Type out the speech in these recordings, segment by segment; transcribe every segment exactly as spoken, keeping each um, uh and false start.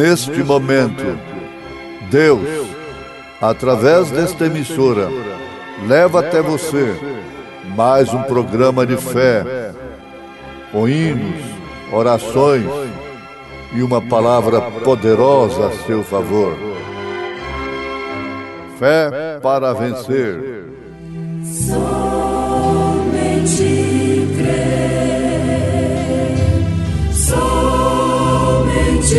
neste momento, Deus, através desta emissora, leva até você mais um programa de fé, com hinos, orações e uma palavra poderosa a seu favor. Fé para vencer. Somente crer, somente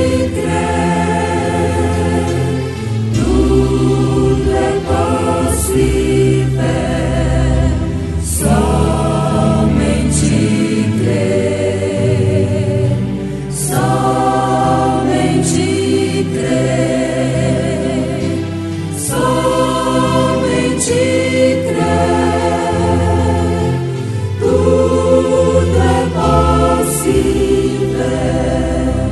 crer, tudo é possível, somente crer, somente crer, somente crer, tudo é possível,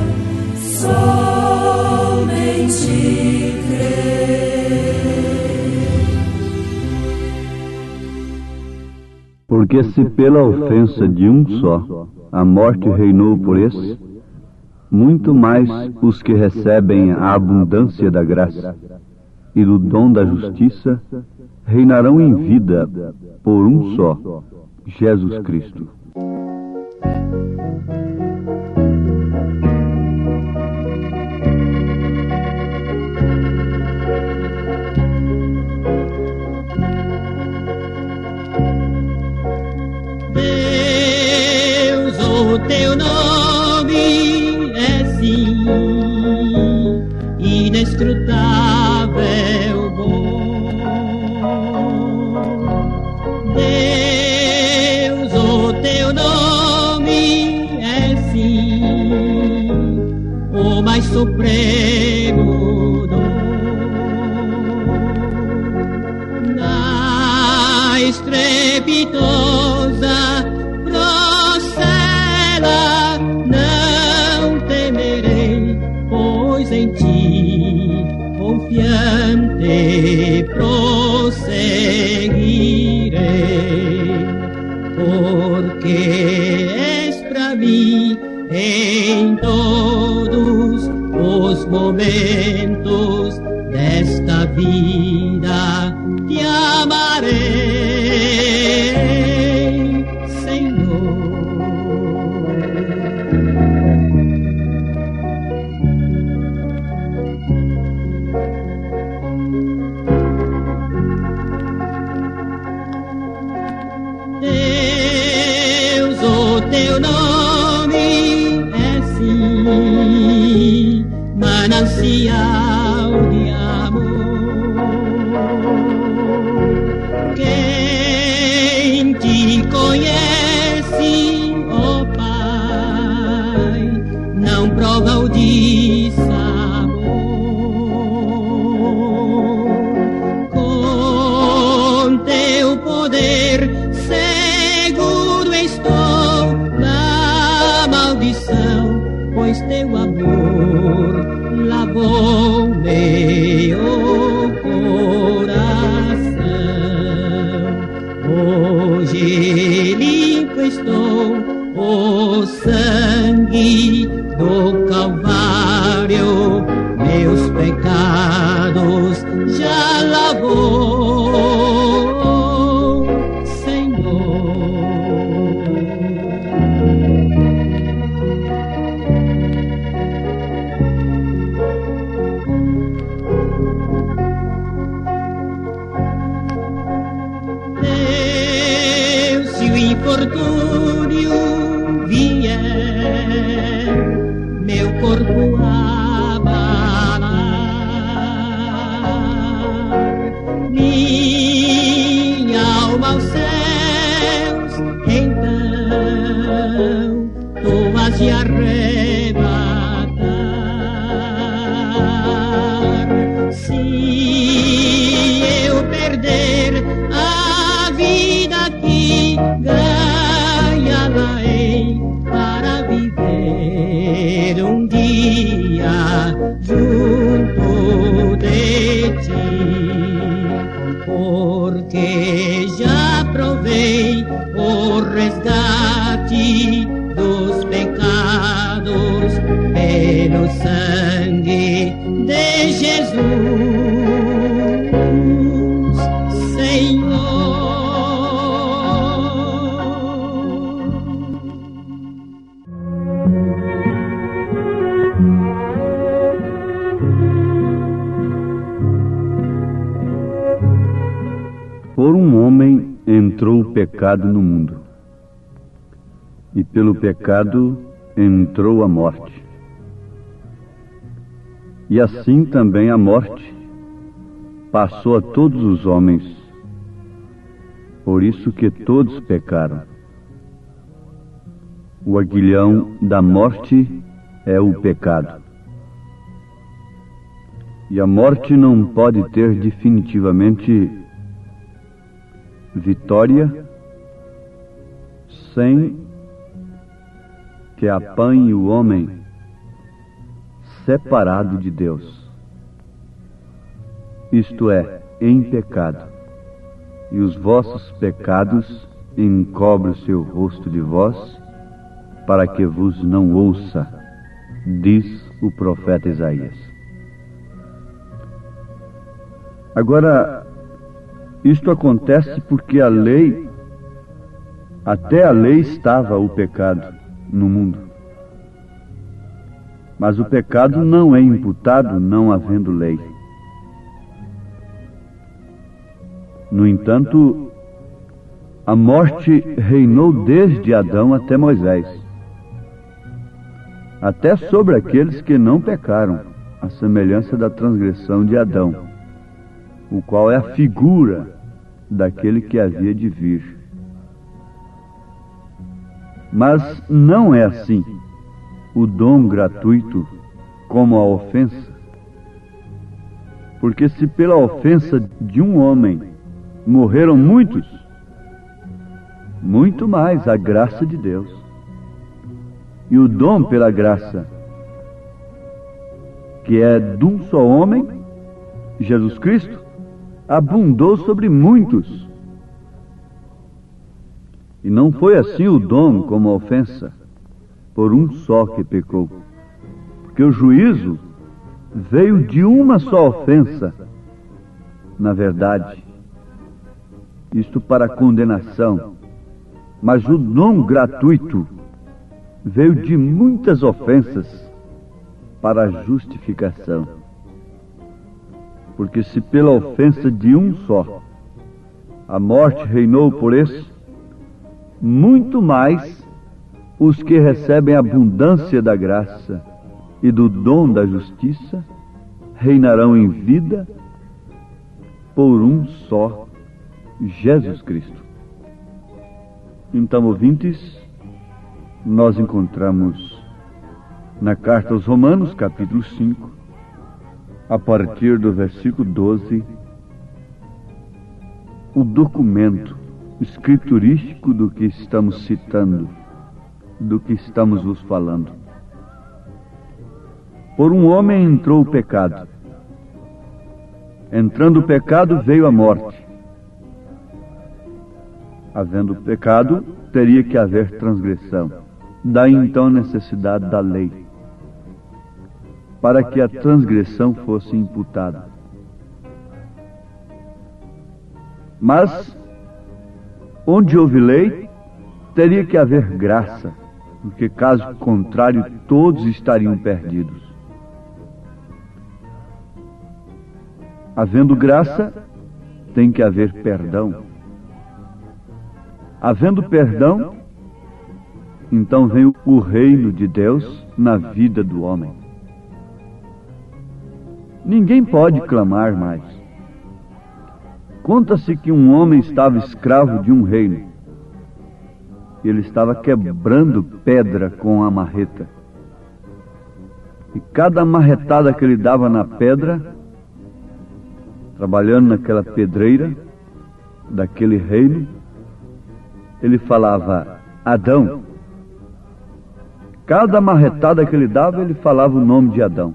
somente crer. Porque se pela ofensa de um só a morte reinou por esse, muito mais os que recebem a abundância da graça e do dom da justiça reinarão em vida por um só, Jesus Cristo. Deus, o teu nome é sim inescrutável bom. Deus, o teu nome é sim o mais supremo dom. Na estrepitosa procela não temerei, pois em ti confiante prosseguirei, porque és pra mim em todos os momentos desta vida, te amarei, Senhor. Deus, o teu nome é sim manancial de amor. Quem te conhece, ó Pai, não prova o dissabor. Com teu poder seguro estou da maldição, pois teu amor lavou meu coração. Hoje limpo estou, o sangue do Calvário meus pecados já lavou, Senhor. Deus, se o infortúnio vier meu corpo abalar, minha alma aos céus, então tu has de arrebatar. Se eu perder a vida aqui, ganhá-la-ei para viver um dia junto de ti, porque já provei o resgate dos pecados pelo sangue Por um homem entrou o pecado no mundo, e pelo pecado entrou a morte. E assim também a morte passou a todos os homens, por isso que todos pecaram. O aguilhão da morte é o pecado. E a morte não pode ter definitivamente vitória sem que apanhe o homem separado de Deus, isto é, em pecado, e os vossos pecados encobrem o seu rosto de vós, para que vos não ouça, diz o profeta Isaías. Agora, isto acontece porque a lei, até a lei estava o pecado no mundo. Mas o pecado não é imputado não havendo lei. No entanto, a morte reinou desde Adão até Moisés, até sobre aqueles que não pecaram, à semelhança da transgressão de Adão, o qual é a figura daquele que havia de vir. Mas não é assim o dom gratuito como a ofensa. Porque se pela ofensa de um homem morreram muitos, muito mais a graça de Deus. E o dom pela graça, que é de um só homem, Jesus Cristo, abundou sobre muitos. E não foi assim o dom como a ofensa, por um só que pecou. Porque o juízo veio de uma só ofensa, na verdade, isto para a condenação. Mas o dom gratuito veio de muitas ofensas para a justificação. Porque se pela ofensa de um só a morte reinou por esse, muito mais os que recebem a abundância da graça e do dom da justiça reinarão em vida por um só, Jesus Cristo. Então, ouvintes, nós encontramos na carta aos Romanos, capítulo cinco, a partir do versículo doze, o documento escriturístico do que estamos citando, do que estamos vos falando. Por um homem entrou o pecado. Entrando o pecado, veio a morte. Havendo pecado, teria que haver transgressão. Daí então a necessidade da lei, para que a transgressão fosse imputada. Mas, onde houve lei, teria que haver graça, porque caso contrário todos estariam perdidos. Havendo graça, tem que haver perdão. Havendo perdão, então vem o reino de Deus na vida do homem. Ninguém pode clamar mais. Conta-se que um homem estava escravo de um reino. Ele estava quebrando pedra com a marreta. E cada marretada que ele dava na pedra, trabalhando naquela pedreira daquele reino, ele falava: Adão. Cada marretada que ele dava, ele falava o nome de Adão.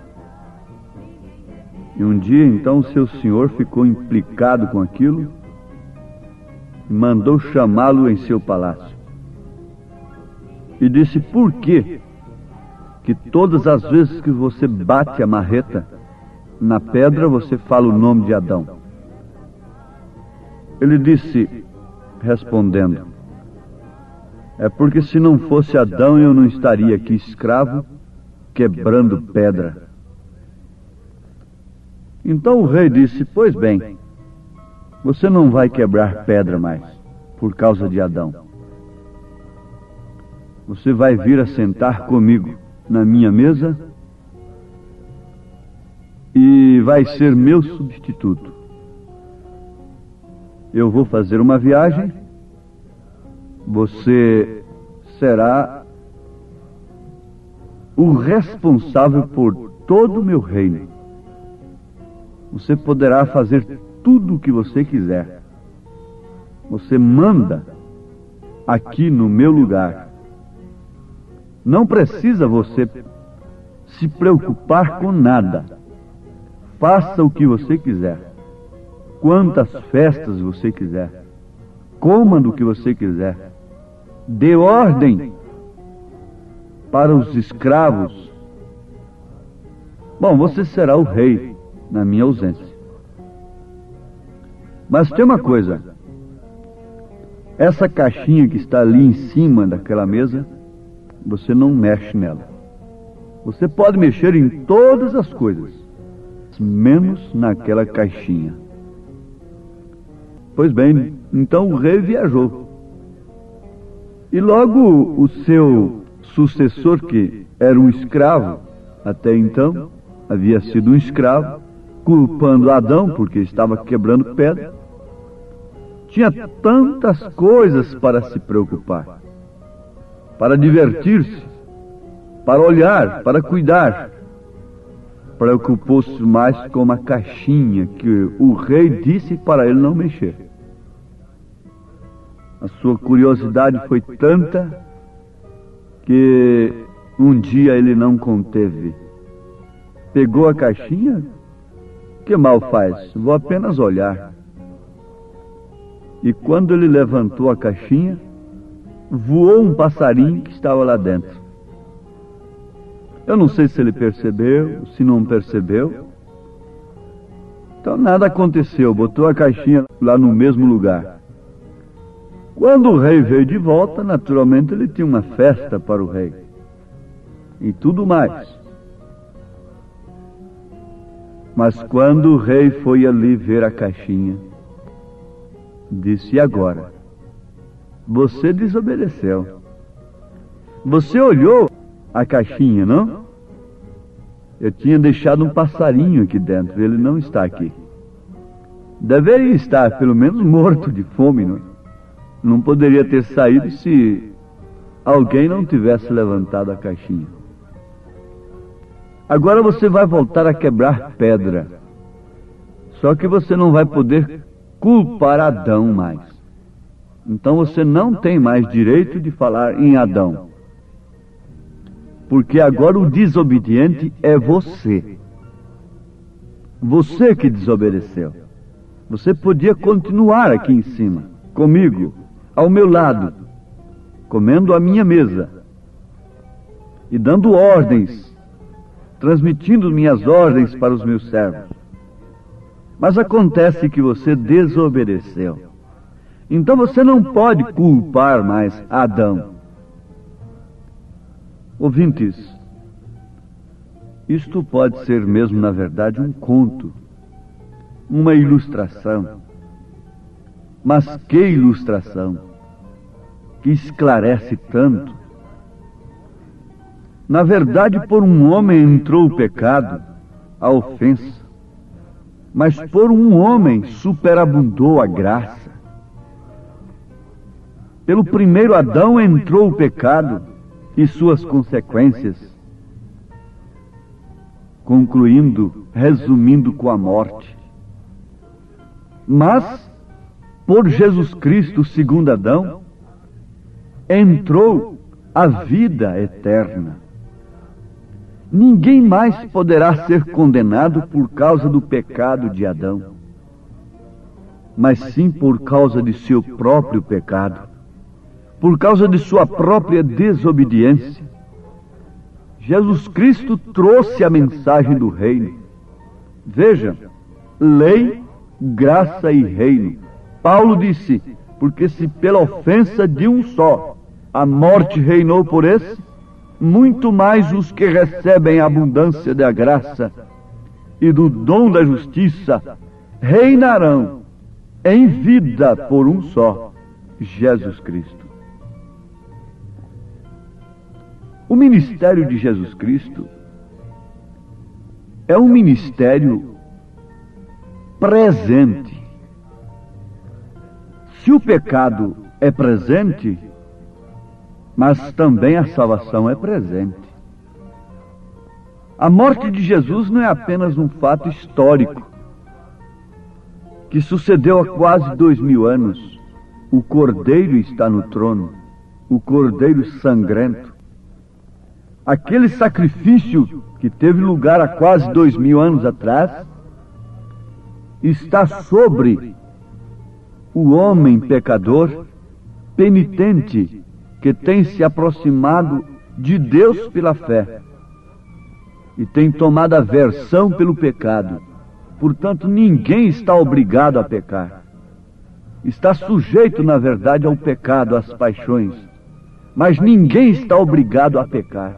E um dia, então, o seu senhor ficou implicado com aquilo e mandou chamá-lo em seu palácio. E disse: por que que todas as vezes que você bate a marreta na pedra, você fala o nome de Adão? Ele disse, respondendo: é porque se não fosse Adão, eu não estaria aqui escravo, quebrando pedra. Então o rei disse: pois bem, Você não vai quebrar pedra mais, por causa de Adão. Você vai vir a sentar comigo na minha mesa e vai ser meu substituto. Eu vou fazer uma viagem, você será o responsável por todo o meu reino. Você poderá fazer tudo o que você quiser. Você manda aqui no meu lugar. Não precisa você se preocupar com nada. Faça o que você quiser. Quantas festas você quiser. Coma do que você quiser. Dê ordem para os escravos. Bom, você será o rei na minha ausência. Mas tem uma coisa. Essa caixinha que está ali em cima daquela mesa, você não mexe nela. Você pode mexer em todas as coisas, menos naquela caixinha. Pois bem, então o rei viajou. E logo o seu sucessor, que era um escravo, até então havia sido um escravo, culpando Adão porque estava quebrando pedra, tinha tantas coisas para se preocupar, para divertir-se, para olhar, para cuidar. Preocupou-se mais com uma caixinha que o rei disse para ele não mexer. A sua curiosidade foi tanta que um dia ele não conteve. Pegou a caixinha, que mal faz? Vou apenas olhar. E quando ele levantou a caixinha, voou um passarinho que estava lá dentro. Eu não sei se ele percebeu, se não percebeu. Então nada aconteceu, botou a caixinha lá no mesmo lugar. Quando o rei veio de volta, naturalmente ele tinha uma festa para o rei. E tudo mais. Mas quando o rei foi ali ver a caixinha, disse: e agora? Você desobedeceu. Você olhou a caixinha, não? Eu tinha deixado um passarinho aqui dentro, ele não está aqui. Deveria estar, pelo menos, morto de fome, não? Não poderia ter saído se alguém não tivesse levantado a caixinha. Agora você vai voltar a quebrar pedra. Só que você não vai poder culpar Adão mais. Então você não tem mais direito de falar em Adão. Porque agora o desobediente é você. Você que desobedeceu. Você podia continuar aqui em cima, comigo, ao meu lado, comendo a minha mesa e dando ordens, transmitindo minhas ordens para os meus servos. Mas acontece que você desobedeceu. Então você não pode culpar mais Adão. Ouvintes, isto pode ser mesmo, na verdade, um conto, uma ilustração. Mas que ilustração, que esclarece tanto. Na verdade, por um homem entrou o pecado, a ofensa, mas por um homem superabundou a graça. Pelo primeiro Adão entrou o pecado e suas consequências, concluindo, resumindo com a morte. Mas, por Jesus Cristo, segundo Adão, entrou a vida eterna. Ninguém mais poderá ser condenado por causa do pecado de Adão, mas sim por causa de seu próprio pecado, por causa de sua própria desobediência. Jesus Cristo trouxe a mensagem do reino. Veja, lei, graça e reino. Paulo disse: porque se pela ofensa de um só a morte reinou por esse, muito mais os que recebem a abundância da graça e do dom da justiça reinarão em vida por um só, Jesus Cristo. O ministério de Jesus Cristo é um ministério presente. Se o pecado é presente, mas também a salvação é presente. A morte de Jesus não é apenas um fato histórico que sucedeu há quase dois mil anos. O Cordeiro está no trono, o Cordeiro sangrento. Aquele sacrifício que teve lugar há quase dois mil anos atrás está sobre o homem pecador, penitente, que tem se aproximado de Deus pela fé e tem tomado aversão pelo pecado. Portanto, ninguém está obrigado a pecar. Está sujeito, na verdade, ao pecado, às paixões, mas ninguém está obrigado a pecar.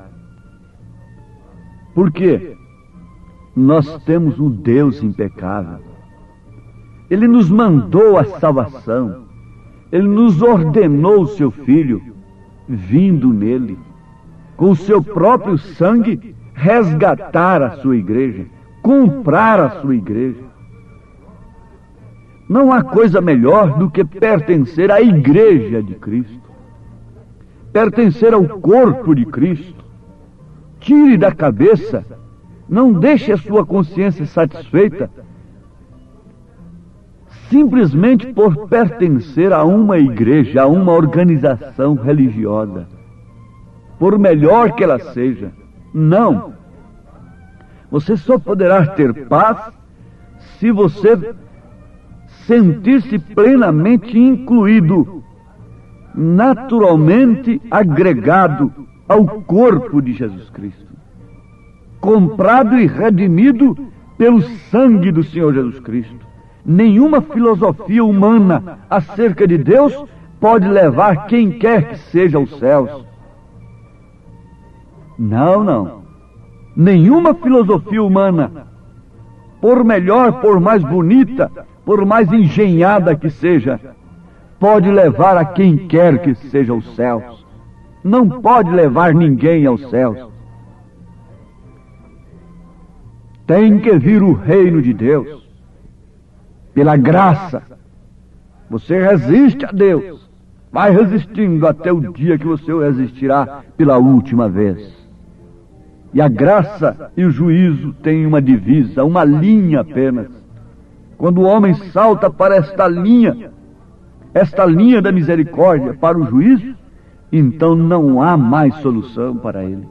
Por quê? Nós temos um Deus impecável. Ele nos mandou a salvação. Ele nos ordenou o seu Filho, vindo nele, com o seu próprio sangue, resgatar a sua igreja, comprar a sua igreja. Não há coisa melhor do que pertencer à igreja de Cristo, pertencer ao corpo de Cristo. Tire da cabeça, não deixe a sua consciência satisfeita simplesmente por pertencer a uma igreja, a uma organização religiosa, por melhor que ela seja. Não. Você só poderá ter paz se você sentir-se plenamente incluído, naturalmente agregado ao corpo de Jesus Cristo, comprado e redimido pelo sangue do Senhor Jesus Cristo. Nenhuma filosofia humana acerca de Deus pode levar quem quer que seja aos céus. Não, não. Nenhuma filosofia humana, por melhor, por mais bonita, por mais engenhada que seja, pode levar a quem quer que seja aos céus. Não pode levar ninguém aos céus. Tem que vir o reino de Deus. Pela graça, você resiste a Deus, vai resistindo até o dia que você o resistirá pela última vez. E a graça e o juízo têm uma divisa, uma linha apenas. Quando o homem salta para esta linha, esta linha da misericórdia para o juízo, então não há mais solução para ele.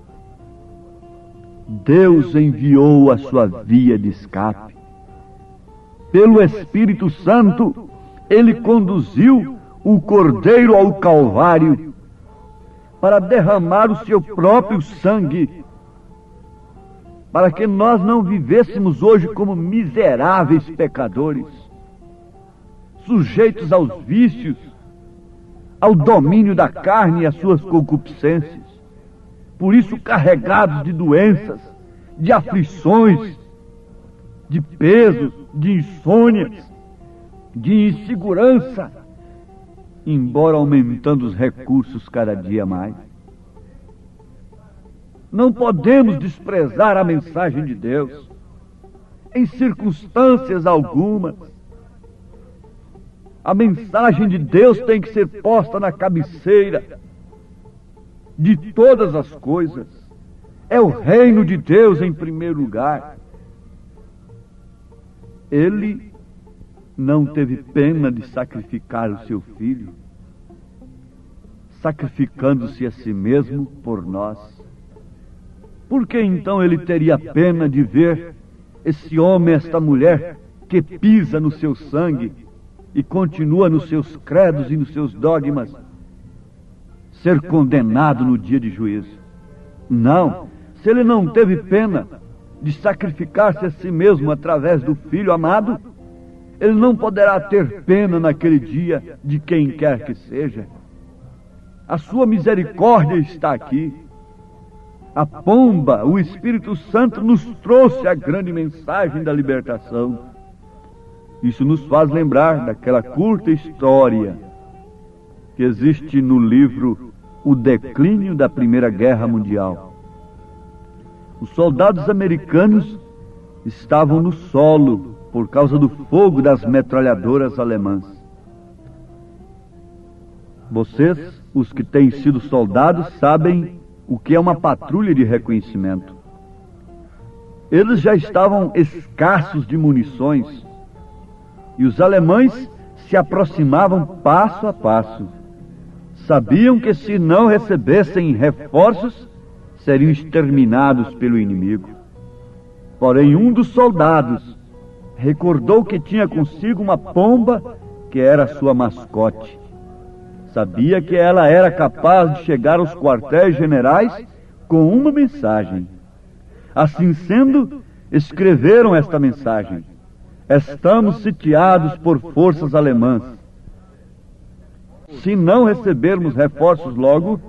Deus enviou a sua via de escape. Pelo Espírito Santo, Ele conduziu o Cordeiro ao Calvário para derramar o seu próprio sangue, para que nós não vivêssemos hoje como miseráveis pecadores, sujeitos aos vícios, ao domínio da carne e às suas concupiscências, por isso carregados de doenças, de aflições, de pesos, de insônias, de insegurança, embora aumentando os recursos cada dia mais. Não podemos desprezar a mensagem de Deus, em circunstâncias algumas. A mensagem de Deus tem que ser posta na cabeceira de todas as coisas. É o reino de Deus em primeiro lugar. Ele não teve pena de sacrificar o seu filho, sacrificando-se a si mesmo por nós. Por que então ele teria pena de ver esse homem, esta mulher, que pisa no seu sangue e continua nos seus credos e nos seus dogmas, ser condenado no dia de juízo? Não, se ele não teve pena de sacrificar-se a si mesmo através do Filho amado, ele não poderá ter pena naquele dia de quem quer que seja. A sua misericórdia está aqui. A pomba, o Espírito Santo, nos trouxe a grande mensagem da libertação. Isso nos faz lembrar daquela curta história que existe no livro O Declínio da Primeira Guerra Mundial. Os soldados americanos estavam no solo por causa do fogo das metralhadoras alemãs. Vocês, os que têm sido soldados, sabem o que é uma patrulha de reconhecimento. Eles já estavam escassos de munições e os alemães se aproximavam passo a passo. Sabiam que se não recebessem reforços, seriam exterminados pelo inimigo. Porém, um dos soldados recordou que tinha consigo uma pomba que era sua mascote. Sabia que ela era capaz de chegar aos quartéis generais com uma mensagem. Assim sendo, escreveram esta mensagem: estamos sitiados por forças alemãs. Se não recebermos reforços logo,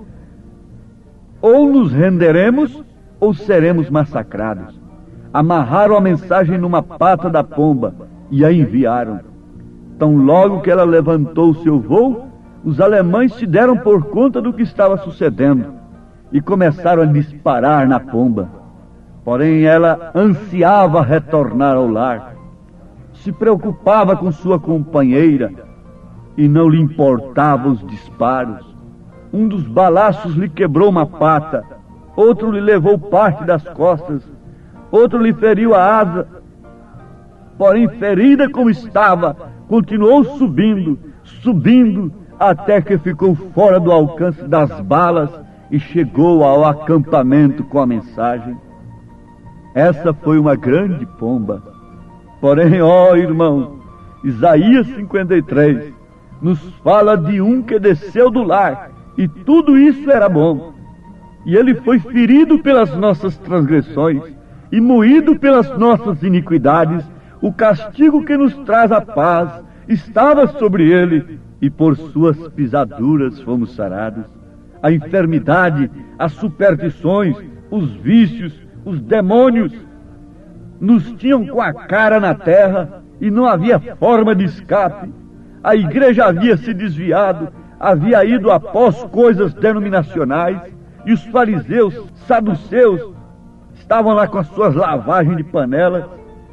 ou nos renderemos ou seremos massacrados. Amarraram a mensagem numa pata da pomba e a enviaram. Tão logo que ela levantou seu voo, os alemães se deram por conta do que estava sucedendo e começaram a disparar na pomba. Porém, ela ansiava retornar ao lar. Se preocupava com sua companheira e não lhe importavam os disparos. Um dos balaços lhe quebrou uma pata, outro lhe levou parte das costas, outro lhe feriu a asa. Porém, ferida como estava, continuou subindo, subindo, até que ficou fora do alcance das balas e chegou ao acampamento com a mensagem. Essa foi uma grande pomba. Porém, ó irmão, Isaías cinquenta e três nos fala de um que desceu do lar, e tudo isso era bom. E ele foi ferido pelas nossas transgressões e moído pelas nossas iniquidades. O castigo que nos traz a paz estava sobre ele, e por suas pisaduras fomos sarados. A enfermidade, as superstições, os vícios, os demônios nos tinham com a cara na terra e não havia forma de escape. A igreja havia se desviado, havia ido após coisas denominacionais, e os fariseus, saduceus, estavam lá com as suas lavagens de panelas,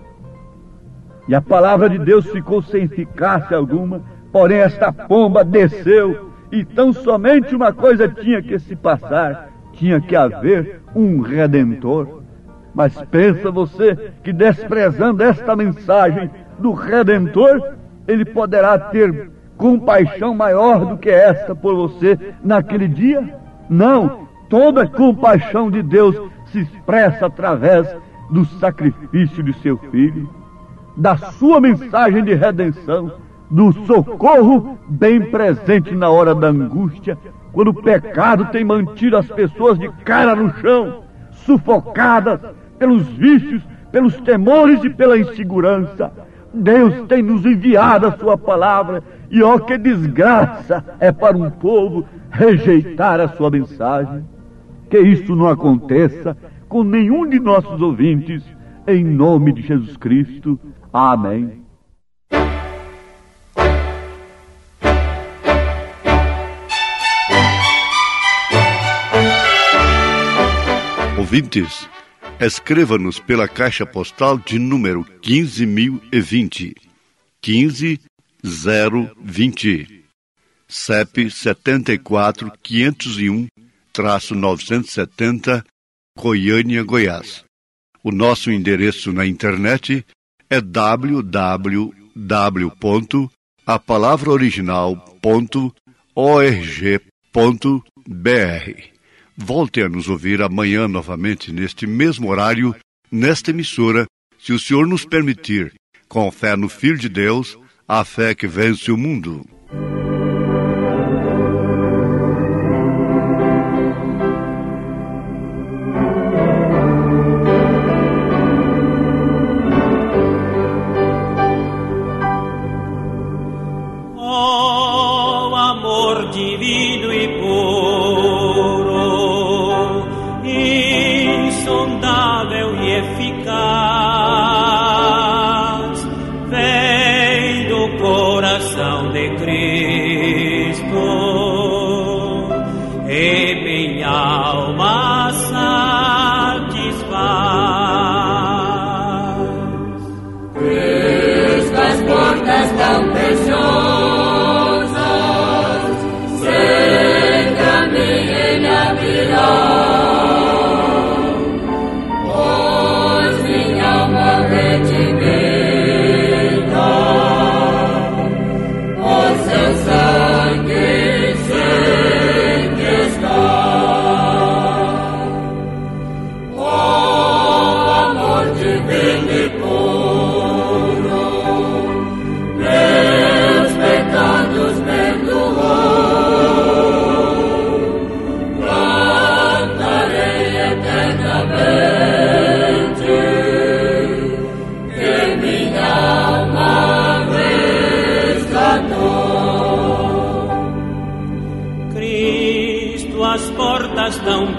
e a palavra de Deus ficou sem eficácia alguma. Porém, esta pomba desceu, e tão somente uma coisa tinha que se passar: tinha que haver um Redentor. Mas pensa você que, desprezando esta mensagem do Redentor, ele poderá ter compaixão maior do que esta por você naquele dia? Não, toda a compaixão de Deus se expressa através do sacrifício de seu Filho, da sua mensagem de redenção, do socorro bem presente na hora da angústia, quando o pecado tem mantido as pessoas de cara no chão, sufocadas pelos vícios, pelos temores e pela insegurança. Deus tem nos enviado a sua palavra, e ó, que desgraça é para um povo rejeitar a sua mensagem. Que isso não aconteça com nenhum de nossos ouvintes, em nome de Jesus Cristo. Amém. Ouvintes, escreva-nos pela caixa postal de número quinze mil e vinte, quinze zero vinte, C E P setenta e quatro quinhentos e um, novecentos e setenta, Goiânia, Goiás. O nosso endereço na internet é w w w ponto a palavra original ponto org ponto b r. Volte a nos ouvir amanhã novamente neste mesmo horário, nesta emissora, se o Senhor nos permitir, com fé no Filho de Deus, a fé que vence o mundo. Oh, amor divino e puro, insondável e eficaz, vem de Cristo, e minha alma satisfaz. Cristo, as portas tão preciosas, sei que a mim Ele abrirá. As portas tão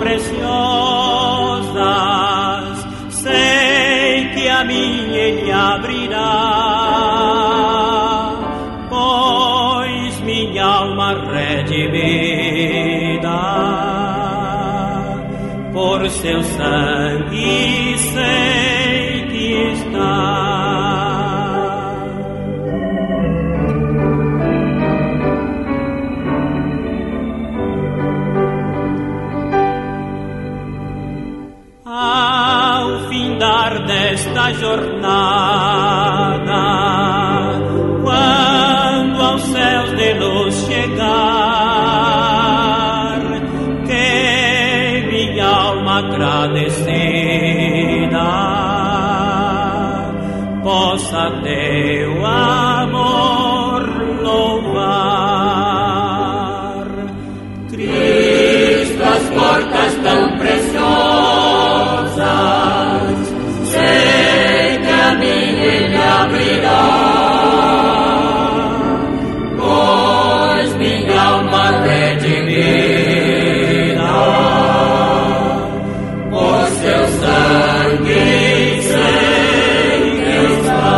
preciosas, sei que a mim Ele abrirá, pois minha alma redimida por seu sangue sei que está. Desta jornada, quando aos céus de luz chegar, que minha alma agradecida possa teu amor louvar. Cristo, as portas tão preciosas, pois minha alma redimida por seu sangue sei que está.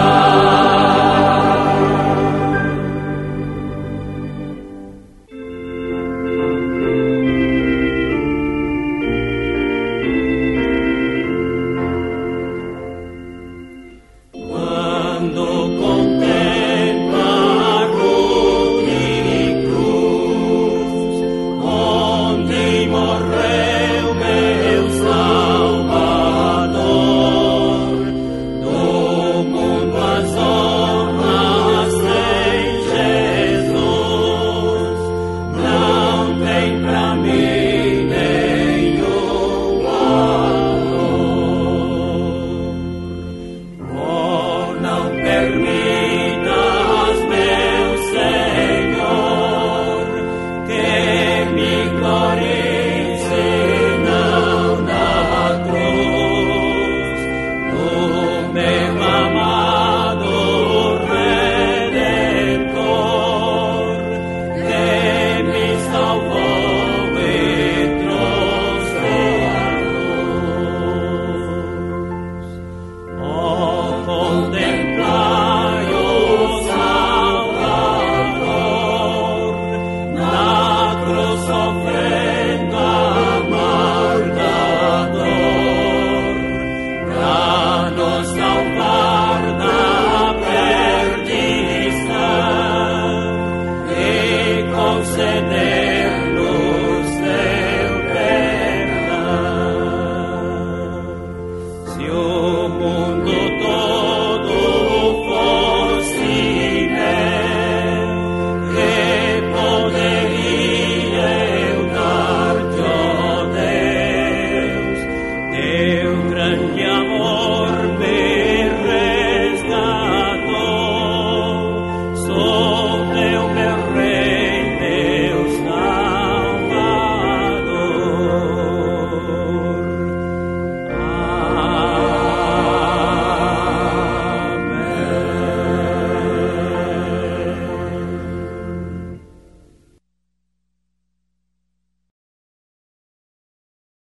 Grande amor.